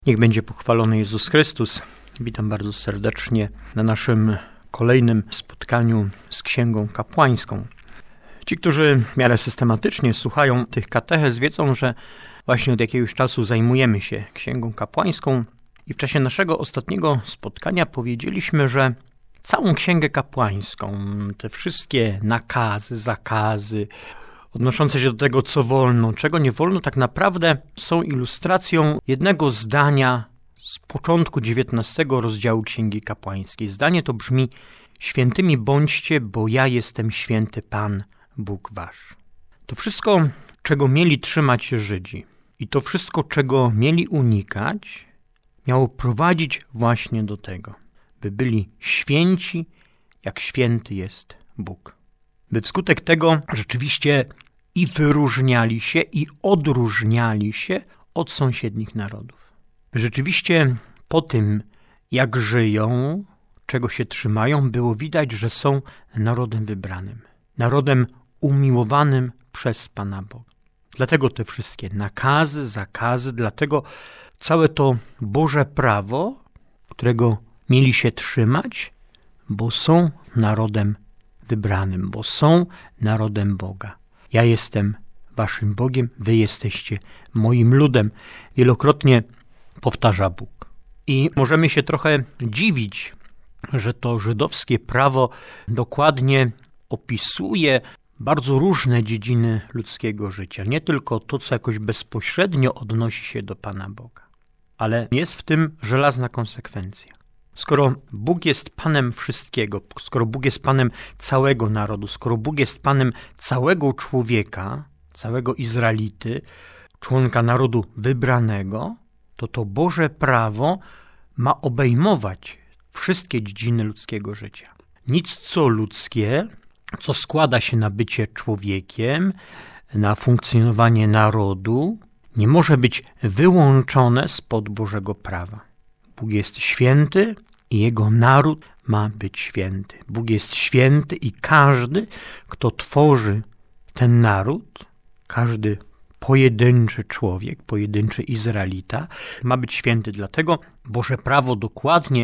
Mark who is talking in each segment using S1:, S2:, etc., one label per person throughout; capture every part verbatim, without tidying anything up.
S1: Niech będzie pochwalony Jezus Chrystus. Witam bardzo serdecznie na naszym kolejnym spotkaniu z Księgą Kapłańską. Ci, którzy w miarę systematycznie słuchają tych katechez, wiedzą, że właśnie od jakiegoś czasu zajmujemy się Księgą Kapłańską i w czasie naszego ostatniego spotkania powiedzieliśmy, że całą Księgę Kapłańską, te wszystkie nakazy, zakazy, odnoszące się do tego, co wolno, czego nie wolno, tak naprawdę są ilustracją jednego zdania z początku dziewiętnastego rozdziału Księgi Kapłańskiej. Zdanie to brzmi: świętymi bądźcie, bo ja jestem święty Pan, Bóg wasz. To wszystko, czego mieli trzymać się Żydzi i to wszystko, czego mieli unikać, miało prowadzić właśnie do tego, by byli święci, jak święty jest Bóg. By wskutek tego rzeczywiście i wyróżniali się, i odróżniali się od sąsiednich narodów. By rzeczywiście po tym, jak żyją, czego się trzymają, było widać, że są narodem wybranym, narodem umiłowanym przez Pana Boga. Dlatego te wszystkie nakazy, zakazy, dlatego całe to Boże prawo, którego mieli się trzymać, bo są narodem wybranym, bo są narodem Boga. Ja jestem waszym Bogiem, wy jesteście moim ludem. Wielokrotnie powtarza Bóg. I możemy się trochę dziwić, że to żydowskie prawo dokładnie opisuje bardzo różne dziedziny ludzkiego życia. Nie tylko to, co jakoś bezpośrednio odnosi się do Pana Boga, ale jest w tym żelazna konsekwencja. Skoro Bóg jest Panem wszystkiego, skoro Bóg jest Panem całego narodu, skoro Bóg jest Panem całego człowieka, całego Izraelity, członka narodu wybranego, to to Boże prawo ma obejmować wszystkie dziedziny ludzkiego życia. Nic co ludzkie, co składa się na bycie człowiekiem, na funkcjonowanie narodu, nie może być wyłączone spod Bożego prawa. Bóg jest święty i Jego naród ma być święty. Bóg jest święty i każdy, kto tworzy ten naród, każdy pojedynczy człowiek, pojedynczy Izraelita, ma być święty. Dlatego Boże prawo dokładnie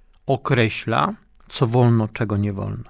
S1: określa, co wolno, czego nie wolno.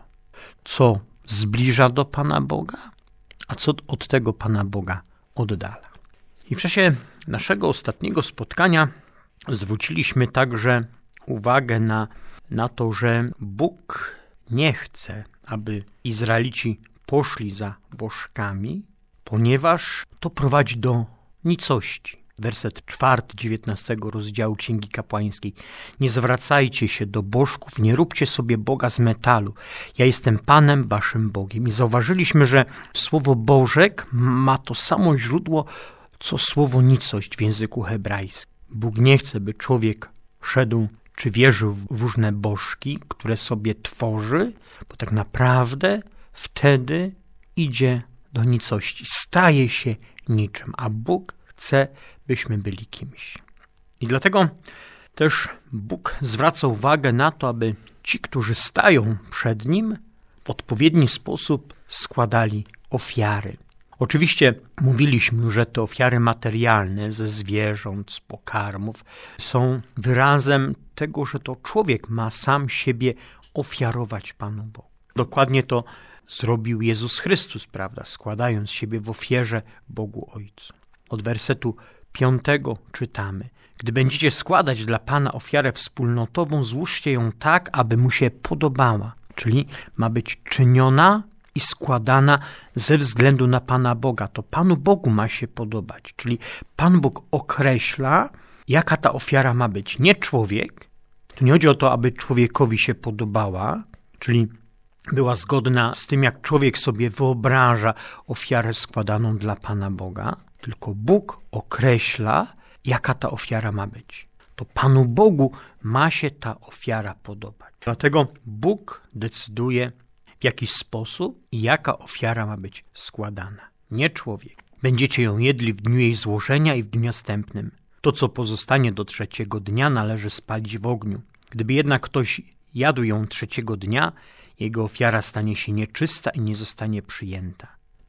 S1: Co zbliża do Pana Boga, a co od tego Pana Boga oddala. I w czasie naszego ostatniego spotkania zwróciliśmy także uwagę na, na to, że Bóg nie chce, aby Izraelici poszli za bożkami, ponieważ to prowadzi do nicości. Werset czwarty dziewiętnastego rozdziału Księgi Kapłańskiej. Nie zwracajcie się do bożków, nie róbcie sobie Boga z metalu. Ja jestem Panem waszym Bogiem. I zauważyliśmy, że słowo bożek ma to samo źródło, co słowo nicość w języku hebrajskim. Bóg nie chce, by człowiek szedł czy wierzył w różne bożki, które sobie tworzy, bo tak naprawdę wtedy idzie do nicości, staje się niczym, a Bóg chce, byśmy byli kimś. I dlatego też Bóg zwraca uwagę na to, aby ci, którzy stają przed Nim, w odpowiedni sposób składali ofiary. Oczywiście mówiliśmy, że te ofiary materialne ze zwierząt, z pokarmów są wyrazem tego, że to człowiek ma sam siebie ofiarować Panu Bogu. Dokładnie to zrobił Jezus Chrystus, prawda, składając siebie w ofierze Bogu Ojcu. Od wersetu piątego czytamy: gdy będziecie składać dla Pana ofiarę wspólnotową, złóżcie ją tak, aby Mu się podobała, czyli ma być czyniona i składana ze względu na Pana Boga. To Panu Bogu ma się podobać. Czyli Pan Bóg określa, jaka ta ofiara ma być. Nie człowiek. Tu nie chodzi o to, aby człowiekowi się podobała, czyli była zgodna z tym, jak człowiek sobie wyobraża ofiarę składaną dla Pana Boga. Tylko Bóg określa, jaka ta ofiara ma być. To Panu Bogu ma się ta ofiara podobać. Dlatego Bóg decyduje, w jaki sposób i jaka ofiara ma być składana. Nie człowiek. Będziecie ją jedli w dniu jej złożenia i w dniu następnym. To, co pozostanie do trzeciego dnia, należy spalić w ogniu. Gdyby jednak ktoś jadł ją trzeciego dnia, jego ofiara stanie się nieczysta i nie zostanie przyjęta.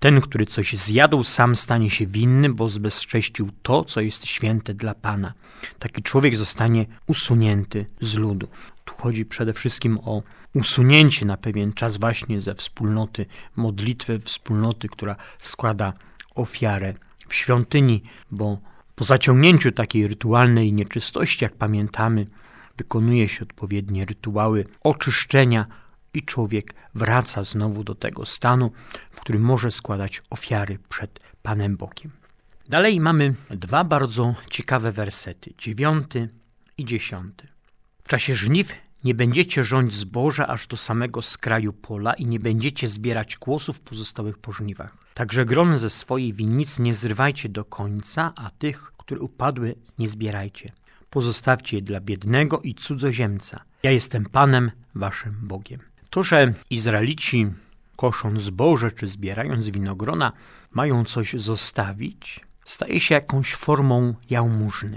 S1: Ten, który coś zjadł, sam stanie się winny, bo zbezcześcił to, co jest święte dla Pana. Taki człowiek zostanie usunięty z ludu. Tu chodzi przede wszystkim o usunięcie na pewien czas właśnie ze wspólnoty modlitwy, wspólnoty, która składa ofiarę w świątyni, bo po zaciągnięciu takiej rytualnej nieczystości, jak pamiętamy, wykonuje się odpowiednie rytuały oczyszczenia i człowiek wraca znowu do tego stanu, w którym może składać ofiary przed Panem Bogiem. Dalej mamy dwa bardzo ciekawe wersety, dziewiąty i dziesiąty. W czasie żniw nie będziecie rządzić zboża aż do samego skraju pola i nie będziecie zbierać kłosów pozostałych po żniwach. Także gron ze swojej winnicy nie zrywajcie do końca, a tych, które upadły, nie zbierajcie. Pozostawcie je dla biednego i cudzoziemca. Ja jestem Panem waszym Bogiem. To, że Izraelici kosząc zboże czy zbierając winogrona mają coś zostawić, staje się jakąś formą jałmużny.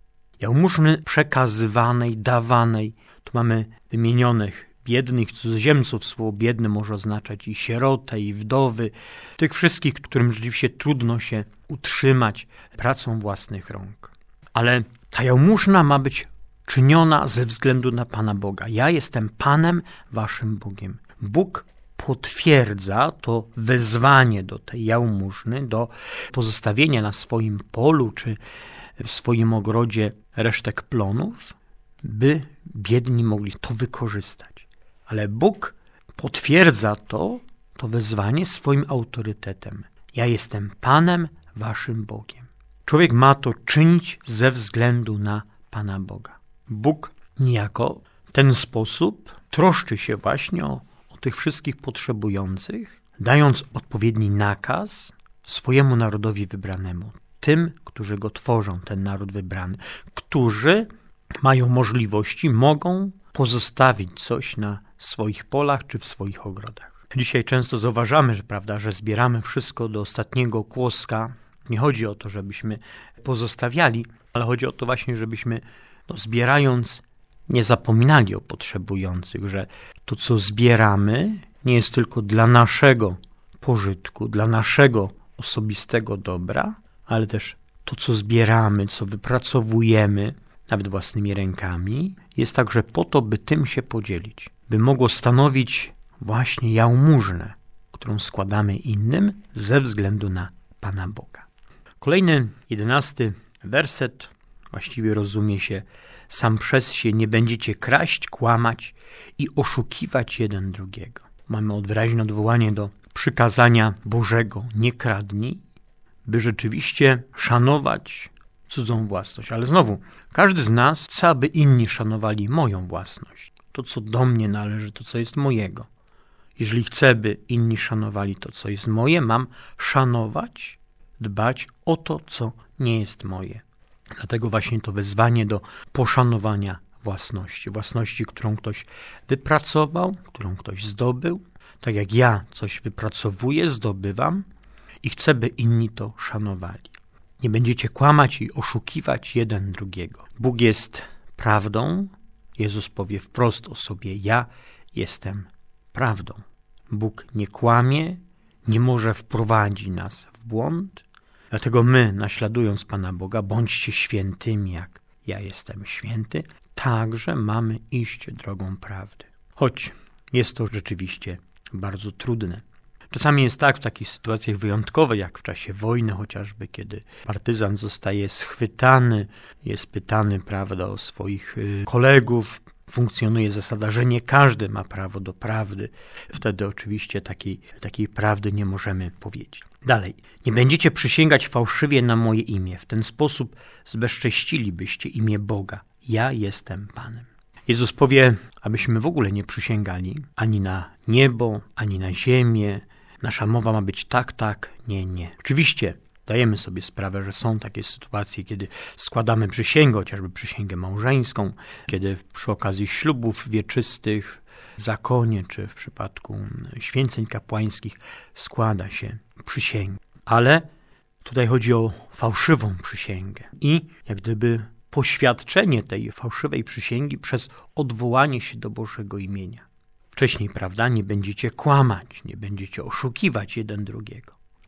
S1: Jałmużny przekazywanej, dawanej. Tu mamy wymienionych biednych cudzoziemców. Słowo biedny może oznaczać i sierotę, i wdowy. Tych wszystkich, którym rzeczywiście trudno się utrzymać pracą własnych rąk. Ale ta jałmużna ma być czyniona ze względu na Pana Boga. Ja jestem Panem waszym Bogiem. Bóg potwierdza to wezwanie do tej jałmużny, do pozostawienia na swoim polu czy w swoim ogrodzie resztek plonów, by biedni mogli to wykorzystać. Ale Bóg potwierdza to, to wezwanie swoim autorytetem. Ja jestem Panem waszym Bogiem. Człowiek ma to czynić ze względu na Pana Boga. Bóg niejako w ten sposób troszczy się właśnie o, o tych wszystkich potrzebujących, dając odpowiedni nakaz swojemu narodowi wybranemu, tym, którzy go tworzą, ten naród wybrany, którzy mają możliwości, mogą pozostawić coś na swoich polach czy w swoich ogrodach. Dzisiaj często zauważamy, że, prawda, że zbieramy wszystko do ostatniego kłoska. Nie chodzi o to, żebyśmy pozostawiali, ale chodzi o to właśnie, żebyśmy no, zbierając nie zapominali o potrzebujących, że to, co zbieramy, nie jest tylko dla naszego pożytku, dla naszego osobistego dobra, ale też to, co zbieramy, co wypracowujemy, nawet własnymi rękami, jest także po to, by tym się podzielić, by mogło stanowić właśnie jałmużnę, którą składamy innym ze względu na Pana Boga. Kolejny, jedenasty werset właściwie rozumie się sam przez się: nie będziecie kraść, kłamać i oszukiwać jeden drugiego. Mamy wyraźne odwołanie do przykazania Bożego: nie kradnij, by rzeczywiście szanować cudzą własność. Ale znowu, każdy z nas chce, aby inni szanowali moją własność. To, co do mnie należy, to, co jest mojego. Jeżeli chcę, by inni szanowali to, co jest moje, mam szanować, dbać o to, co nie jest moje. Dlatego właśnie to wezwanie do poszanowania własności. Własności, którą ktoś wypracował, którą ktoś zdobył. Tak jak ja coś wypracowuję, zdobywam i chcę, by inni to szanowali. Nie będziecie kłamać i oszukiwać jeden drugiego. Bóg jest prawdą. Jezus powie wprost o sobie: ja jestem prawdą. Bóg nie kłamie, nie może wprowadzić nas w błąd. Dlatego my, naśladując Pana Boga, bądźcie świętymi, jak ja jestem święty, także mamy iść drogą prawdy. Choć jest to rzeczywiście bardzo trudne. Czasami jest tak w takich sytuacjach wyjątkowych, jak w czasie wojny chociażby, kiedy partyzant zostaje schwytany, jest pytany, prawda, o swoich kolegów. Funkcjonuje zasada, że nie każdy ma prawo do prawdy. Wtedy oczywiście takiej, takiej prawdy nie możemy powiedzieć. Dalej. Nie będziecie przysięgać fałszywie na moje imię. W ten sposób zbezcześcilibyście imię Boga. Ja jestem Panem. Jezus powie, abyśmy w ogóle nie przysięgali ani na niebo, ani na ziemię. Nasza mowa ma być tak, tak, nie, nie. Oczywiście dajemy sobie sprawę, że są takie sytuacje, kiedy składamy przysięgę, chociażby przysięgę małżeńską, kiedy przy okazji ślubów wieczystych, w zakonie czy w przypadku święceń kapłańskich składa się przysięgę. Ale tutaj chodzi o fałszywą przysięgę i jak gdyby poświadczenie tej fałszywej przysięgi przez odwołanie się do Bożego imienia. Wcześniej, prawda, nie będziecie kłamać, nie będziecie oszukiwać jeden drugiego.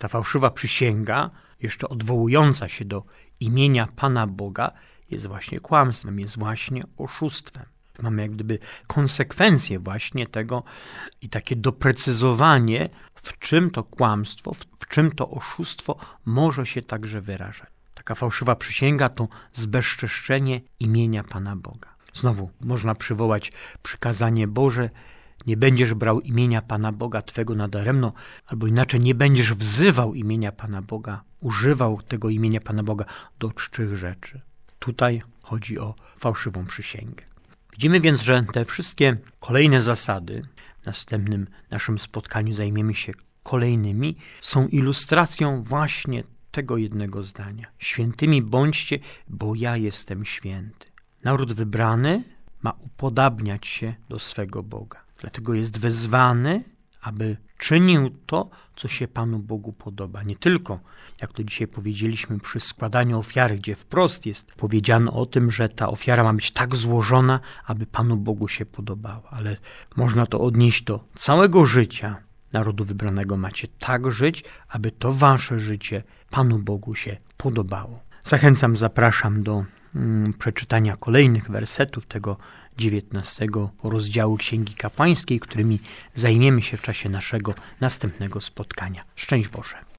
S1: Ta fałszywa przysięga, jeszcze odwołująca się do imienia Pana Boga, jest właśnie kłamstwem, jest właśnie oszustwem. Mamy jak gdyby konsekwencje właśnie tego i takie doprecyzowanie, w czym to kłamstwo, w czym to oszustwo może się także wyrażać. Taka fałszywa przysięga to zbezczeszczenie imienia Pana Boga. Znowu można przywołać przykazanie Boże: nie będziesz brał imienia Pana Boga Twego nadaremno, albo inaczej, nie będziesz wzywał imienia Pana Boga, używał tego imienia Pana Boga do czczych rzeczy. Tutaj chodzi o fałszywą przysięgę. Widzimy więc, że te wszystkie kolejne zasady, w następnym naszym spotkaniu zajmiemy się kolejnymi, są ilustracją właśnie tego jednego zdania. Świętymi bądźcie, bo ja jestem święty. Naród wybrany ma upodabniać się do swego Boga. Dlatego jest wezwany, aby czynił to, co się Panu Bogu podoba. Nie tylko, jak to dzisiaj powiedzieliśmy, przy składaniu ofiary, gdzie wprost jest powiedziane o tym, że ta ofiara ma być tak złożona, aby Panu Bogu się podobała. Ale można to odnieść do całego życia narodu wybranego. Macie tak żyć, aby to wasze życie Panu Bogu się podobało. Zachęcam, zapraszam do mm, przeczytania kolejnych wersetów tego dziewiętnastego rozdziału Księgi Kapłańskiej, którymi zajmiemy się w czasie naszego następnego spotkania. Szczęść Boże.